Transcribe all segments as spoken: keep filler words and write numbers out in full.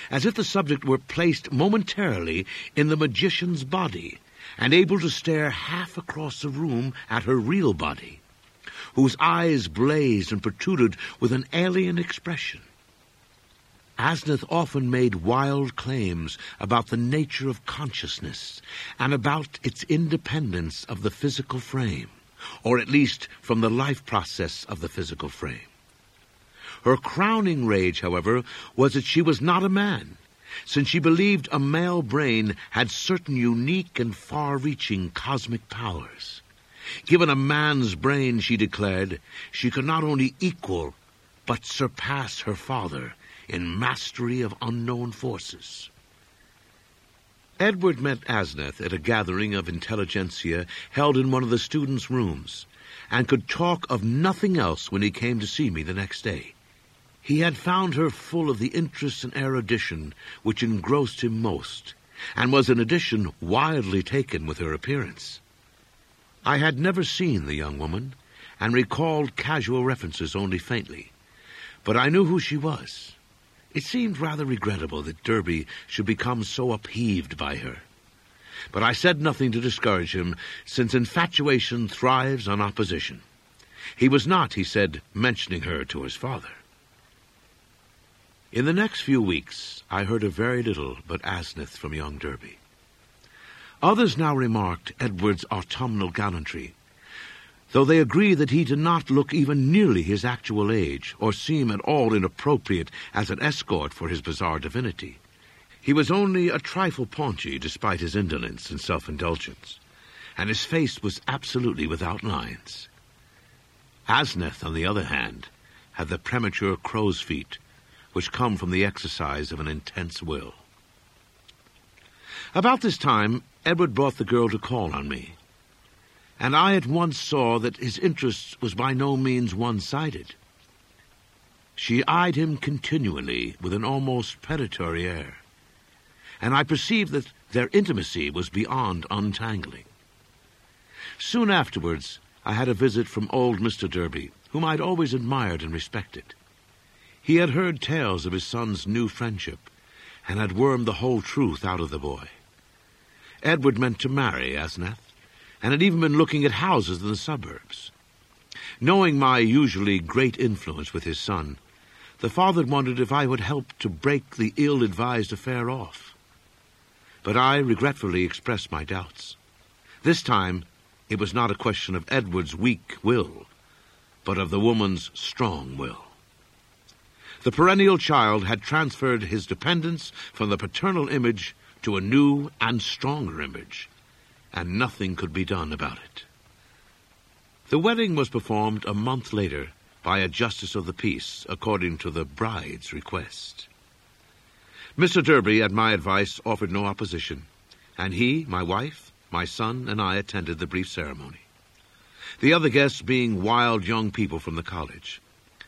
as if the subject were placed momentarily in the magician's body and able to stare half across the room at her real body, whose eyes blazed and protruded with an alien expression. Asneth often made wild claims about the nature of consciousness and about its independence of the physical frame, or at least from the life process of the physical frame. Her crowning rage, however, was that she was not a man, since she believed a male brain had certain unique and far-reaching cosmic powers. Given a man's brain, she declared, she could not only equal, but surpass her father in mastery of unknown forces. Edward met Asneth at a gathering of intelligentsia held in one of the students' rooms, and could talk of nothing else when he came to see me the next day. He had found her full of the interest and erudition which engrossed him most, and was in addition wildly taken with her appearance. I had never seen the young woman, and recalled casual references only faintly, but I knew who she was. It seemed rather regrettable that Derby should become so upheaved by her. But I said nothing to discourage him, since infatuation thrives on opposition. He was not, he said, mentioning her to his father. In the next few weeks, I heard of very little but Asneth from young Derby. Others now remarked Edward's autumnal gallantry, though they agree that he did not look even nearly his actual age, or seem at all inappropriate as an escort for his bizarre divinity. He was only a trifle paunchy despite his indolence and self-indulgence, and his face was absolutely without lines. Asneth, on the other hand, had the premature crow's feet, which come from the exercise of an intense will. About this time, Edward brought the girl to call on me, and I at once saw that his interest was by no means one-sided. She eyed him continually with an almost predatory air, and I perceived that their intimacy was beyond untangling. Soon afterwards, I had a visit from old Mister Derby, whom I had always admired and respected. He had heard tales of his son's new friendship, and had wormed the whole truth out of the boy. Edward meant to marry Asneth, and had even been looking at houses in the suburbs. Knowing my usually great influence with his son, the father wondered if I would help to break the ill-advised affair off. But I regretfully expressed my doubts. This time, it was not a question of Edward's weak will, but of the woman's strong will. The perennial child had transferred his dependence from the paternal image to a new and stronger image, and nothing could be done about it. The wedding was performed a month later by a justice of the peace, according to the bride's request. Mister Derby, at my advice, offered no opposition, and he, my wife, my son, and I attended the brief ceremony, the other guests being wild young people from the college.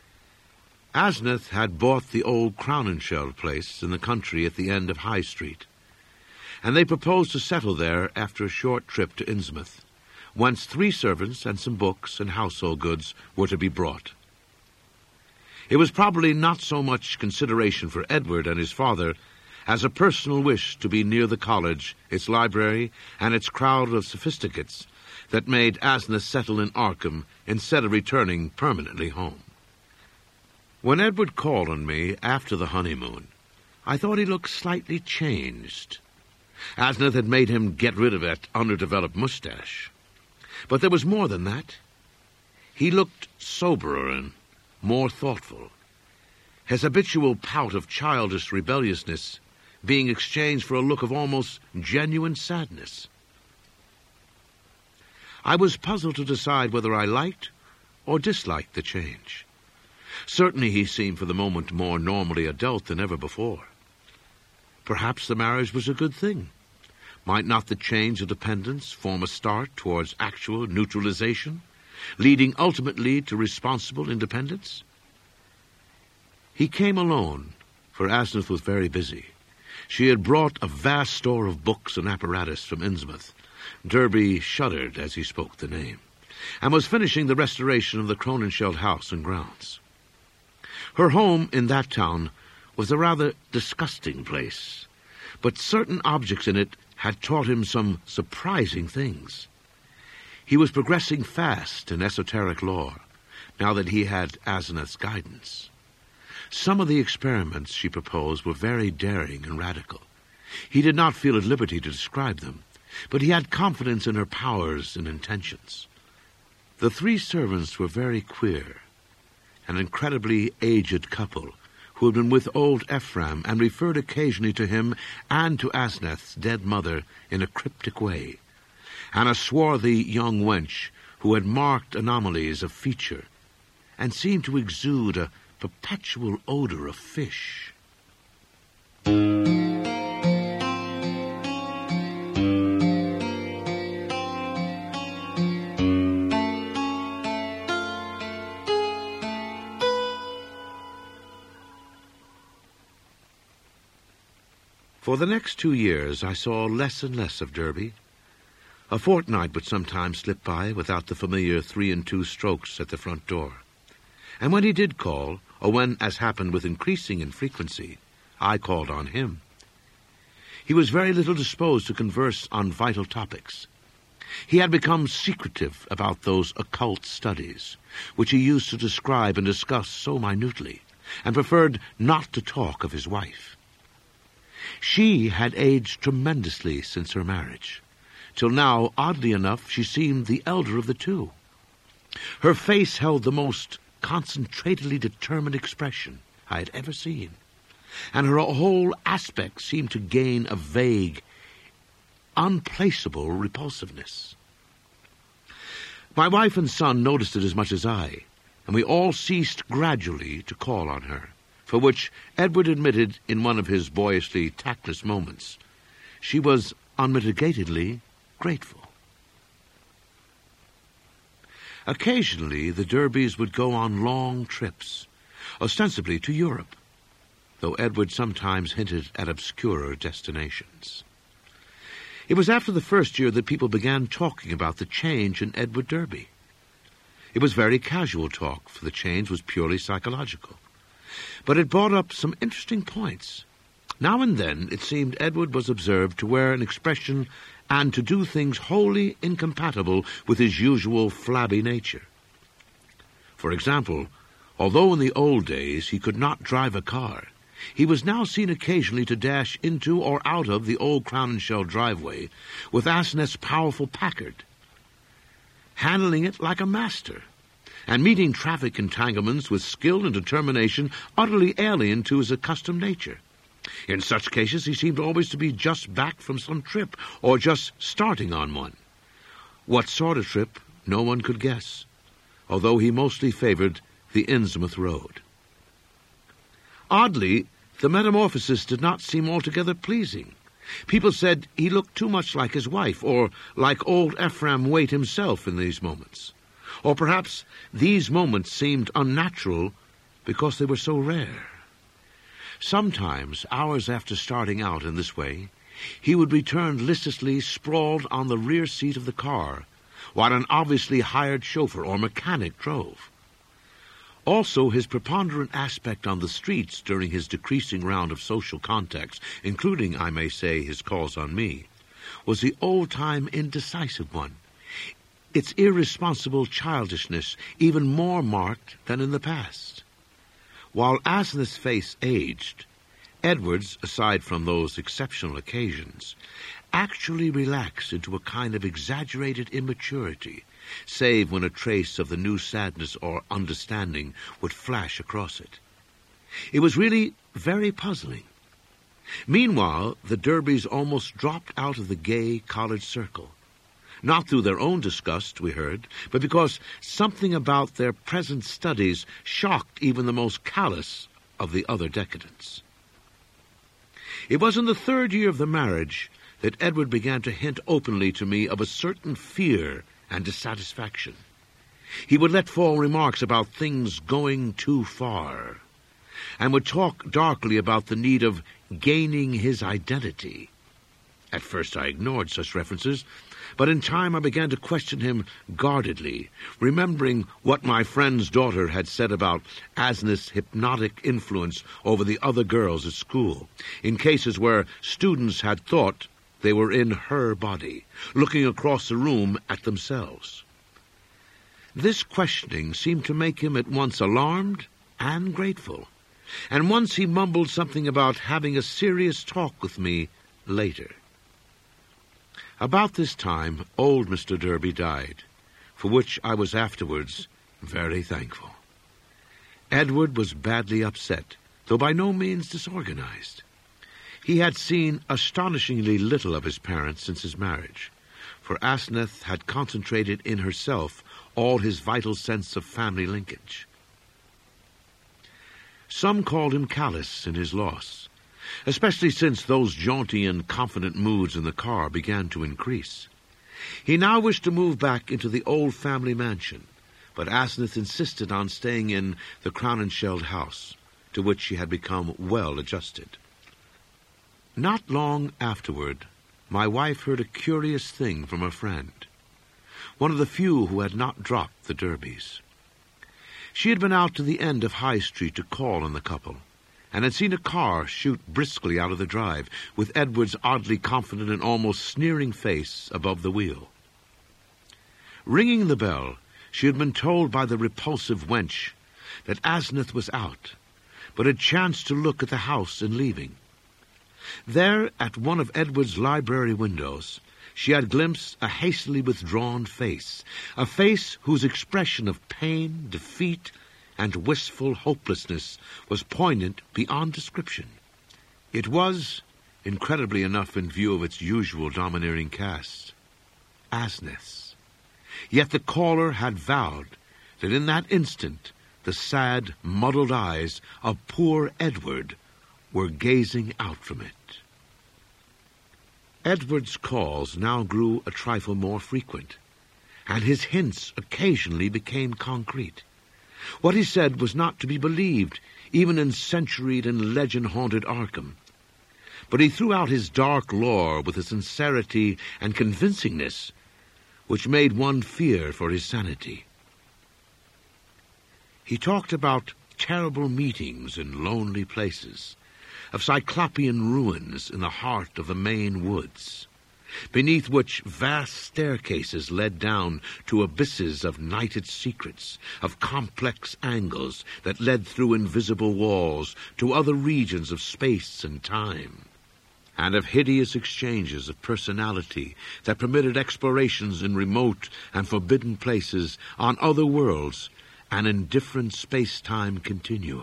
Asneth had bought the old Crowninshield place in the country at the end of High Street, and they proposed to settle there after a short trip to Innsmouth, whence three servants and some books and household goods were to be brought. It was probably not so much consideration for Edward and his father as a personal wish to be near the college, its library, and its crowd of sophisticates that made Asneth settle in Arkham instead of returning permanently home. When Edward called on me after the honeymoon, I thought he looked slightly changed. Asneth had made him get rid of that underdeveloped mustache. But there was more than that. He looked soberer and more thoughtful, his habitual pout of childish rebelliousness being exchanged for a look of almost genuine sadness. I was puzzled to decide whether I liked or disliked the change. Certainly he seemed for the moment more normally adult than ever before. Perhaps the marriage was a good thing. Might not the change of dependence form a start towards actual neutralization, leading ultimately to responsible independence? He came alone, for Asneth was very busy. She had brought a vast store of books and apparatus from Innsmouth. Derby shuddered as he spoke the name, and was finishing the restoration of the Crowninshield house and grounds. Her home in that town was a rather disgusting place, but certain objects in it had taught him some surprising things. He was progressing fast in esoteric lore, now that he had Asenath's guidance. Some of the experiments she proposed were very daring and radical. He did not feel at liberty to describe them, but he had confidence in her powers and intentions. The three servants were very queer, an incredibly aged couple who had been with old Ephraim and referred occasionally to him and to Asenath's dead mother in a cryptic way, and a swarthy young wench who had marked anomalies of feature and seemed to exude a perpetual odor of fish. For the next two years I saw less and less of Derby. A fortnight would sometimes slip by without the familiar three and two strokes at the front door. And when he did call, or when, as happened with increasing infrequency, I called on him, he was very little disposed to converse on vital topics. He had become secretive about those occult studies, which he used to describe and discuss so minutely, and preferred not to talk of his wife. She had aged tremendously since her marriage, till now, oddly enough, she seemed the elder of the two. Her face held the most concentratedly determined expression I had ever seen, and her whole aspect seemed to gain a vague, unplaceable repulsiveness. My wife and son noticed it as much as I, and we all ceased gradually to call on her, for which Edward admitted in one of his boyishly tactless moments she was unmitigatedly grateful. Occasionally the Derbys would go on long trips, ostensibly to Europe, though Edward sometimes hinted at obscurer destinations. It was after the first year that people began talking about the change in Edward Derby. It was very casual talk, for the change was purely psychological. But it brought up some interesting points. Now and then it seemed Edward was observed to wear an expression and to do things wholly incompatible with his usual flabby nature. For example, although in the old days he could not drive a car, he was now seen occasionally to dash into or out of the old Crown and Shell driveway with Asenath's powerful Packard, handling it like a master, and meeting traffic entanglements with skill and determination utterly alien to his accustomed nature. In such cases he seemed always to be just back from some trip, or just starting on one. What sort of trip, no one could guess, although he mostly favored the Innsmouth road. Oddly, the metamorphosis did not seem altogether pleasing. People said he looked too much like his wife, or like old Ephraim Waite himself in these moments. Or perhaps these moments seemed unnatural because they were so rare. Sometimes, hours after starting out in this way, he would return listlessly sprawled on the rear seat of the car, while an obviously hired chauffeur or mechanic drove. Also, his preponderant aspect on the streets during his decreasing round of social contacts, including, I may say, his calls on me, was the old-time indecisive one, its irresponsible childishness even more marked than in the past. While Asenath's face aged, Edward's, aside from those exceptional occasions, actually relaxed into a kind of exaggerated immaturity, save when a trace of the new sadness or understanding would flash across it. It was really very puzzling. Meanwhile, the Derbys almost dropped out of the gay college circle. Not through their own disgust, we heard, but because something about their present studies shocked even the most callous of the other decadents. It was in the third year of the marriage that Edward began to hint openly to me of a certain fear and dissatisfaction. He would let fall remarks about things going too far, and would talk darkly about the need of gaining his identity. At first I ignored such references, but in time I began to question him guardedly, remembering what my friend's daughter had said about Asneth's hypnotic influence over the other girls at school, in cases where students had thought they were in her body, looking across the room at themselves. This questioning seemed to make him at once alarmed and grateful, and once he mumbled something about having a serious talk with me later. About this time, old Mister Derby died, for which I was afterwards very thankful. Edward was badly upset, though by no means disorganized. He had seen astonishingly little of his parents since his marriage, for Asneth had concentrated in herself all his vital sense of family linkage. Some called him callous in his loss, especially since those jaunty and confident moods in the car began to increase. He now wished to move back into the old family mansion, but Asneth insisted on staying in the Crowninshield house, to which she had become well adjusted. Not long afterward, my wife heard a curious thing from a friend, one of the few who had not dropped the Derbys. She had been out to the end of High Street to call on the couple, and had seen a car shoot briskly out of the drive, with Edward's oddly confident and almost sneering face above the wheel. Ringing the bell, she had been told by the repulsive wench that Asneth was out, but had chanced to look at the house in leaving. There, at one of Edward's library windows, she had glimpsed a hastily withdrawn face, a face whose expression of pain, defeat, and wistful hopelessness was poignant beyond description. It was, incredibly enough in view of its usual domineering cast, Asneth's. Yet the caller had vowed that in that instant the sad, muddled eyes of poor Edward were gazing out from it. Edward's calls now grew a trifle more frequent, and his hints occasionally became concrete. What he said was not to be believed, even in centuried and legend-haunted Arkham. But he threw out his dark lore with a sincerity and convincingness which made one fear for his sanity. He talked about terrible meetings in lonely places, of cyclopean ruins in the heart of the Maine woods, beneath which vast staircases led down to abysses of nighted secrets, of complex angles that led through invisible walls to other regions of space and time, and of hideous exchanges of personality that permitted explorations in remote and forbidden places on other worlds and in different space-time continua.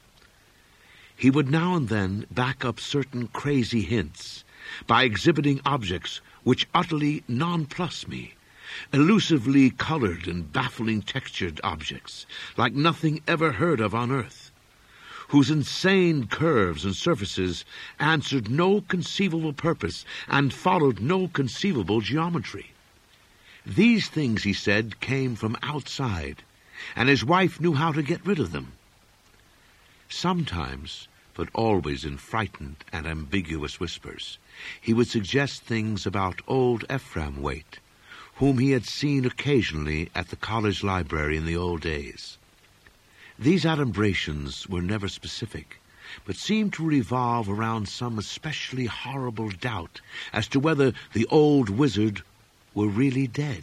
He would now and then back up certain crazy hints by exhibiting objects which utterly nonplus me, elusively colored and baffling textured objects, like nothing ever heard of on Earth, whose insane curves and surfaces answered no conceivable purpose and followed no conceivable geometry. These things, he said, came from outside, and his wife knew how to get rid of them. Sometimes, but always in frightened and ambiguous whispers, he would suggest things about old Ephraim Waite, whom he had seen occasionally at the college library in the old days. These adumbrations were never specific, but seemed to revolve around some especially horrible doubt as to whether the old wizard were really dead,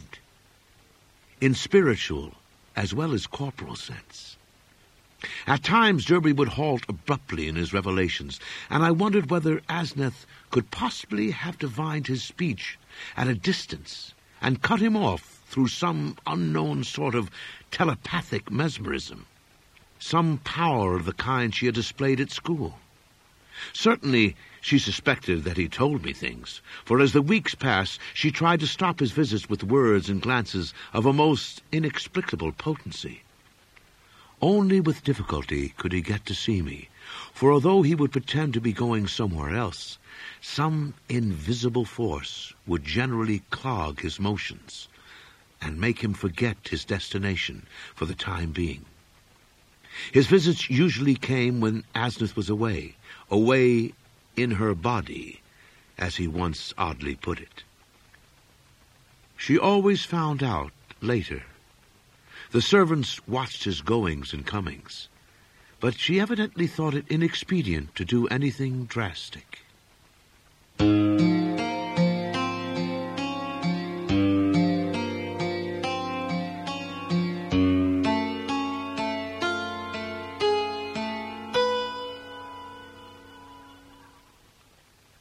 in spiritual as well as corporal sense. At times Derby would halt abruptly in his revelations, and I wondered whether Asneth could possibly have divined his speech at a distance and cut him off through some unknown sort of telepathic mesmerism, some power of the kind she had displayed at school. Certainly she suspected that he told me things, for as the weeks passed she tried to stop his visits with words and glances of a most inexplicable potency. Only with difficulty could he get to see me, for although he would pretend to be going somewhere else, some invisible force would generally clog his motions and make him forget his destination for the time being. His visits usually came when Asneth was away, away in her body, as he once oddly put it. She always found out later. The servants watched his goings and comings, but she evidently thought it inexpedient to do anything drastic.